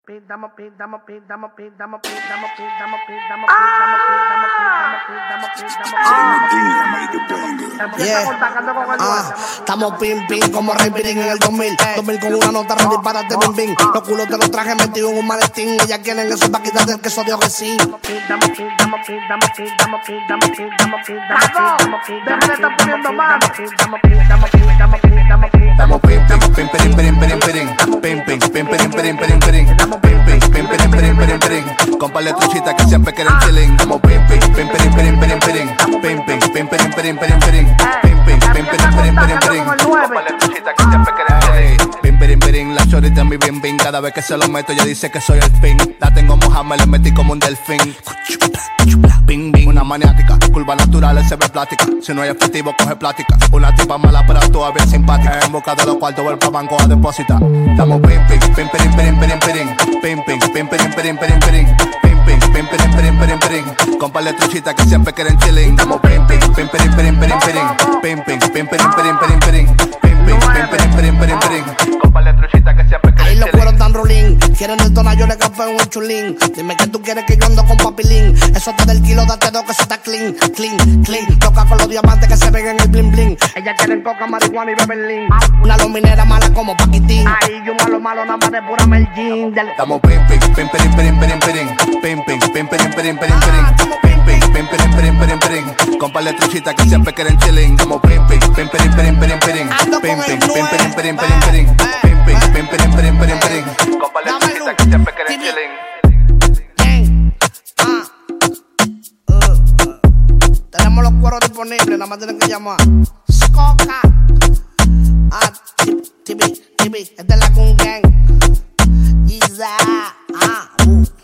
Estamos pim pim como Rey Pirín en el 2000 con una nota ready para este bim bim. Los culos te los traje metidos en un maletín. Ellas quieren eso pa' quitarte el queso de sí. Estamos pim pim pim pirin pirin pirin pirin. Pim pim pim pirin pirin pirin pirin. Pim pim pim pirin pirin pirin pirin. Compa lechuchita que siempre quieren chilling. Estamos pim pim pim pirin pirin pirin pirin. Pim pim pim pirin pirin pirin pirin. Pim pim pim pirin pirin pirin pirin. Compa lechuchita que siempre quieren chilling. Pim pirin pirin, la chorita mi bim bim. Cada vez que se lo meto ella dice que soy el fin. La tengo moja, me la metí como un delfín. Bing, bing, una maniática, curva natural, se ve plástica. Si no hay efectivo, coge plática. Una tipa mala, pero todavía simpática. En busca de los cuartos, vuelve al banco a depositar. Estamos pim, pim, pim, pirin, pirin, pirin, pirin. Pim, pim, pim, pirin, pirin, pirin, pirin. Pim, pim, pim, pirin, pirin, pirin, pirin. Compa lechuchita que siempre quieren chilling. Estamos pim, pim, pim, pirin, pirin, pirin, pirin. Pim, pim, pim, pirin, pirin, pirin, pirin. Pim, pim, pim, pirin, pirin, pirin, pirin. Compa lechuchita que siempre quieren chilling. Ahí los cueros tan rolling. Quieren detonar, yo le café un chulín. Dime que tú quieres que yo ando con papilín. Eso te del kilo, date dos que eso está clean, clean, clean. Toca con los diamantes que se ven en el bling bling. Ellas quieren coca, marihuana y bebelín. Una luminera mala como Paquitín. Ay, yo malo nada más de pura melgin. Estamos pim pim pim pirin pirin pirin pirin. Pim pim pim pirin pirin pirin pirin. Pim pim pim pirin pirin pirin pirin. Compa lechuchita que siempre quieren chilling. Estamos pim pim pim pirin pirin pirin pirin. Pim pim pim pirin pirin pirin pirin. Pim pim pim pirin pirin pirin pirin. Compa lechuchita que siempre quieren chilling. Tenemos los cueros disponibles, nada más tienen que llamar. Skoka. TV, es de la Gun Gang. Isa.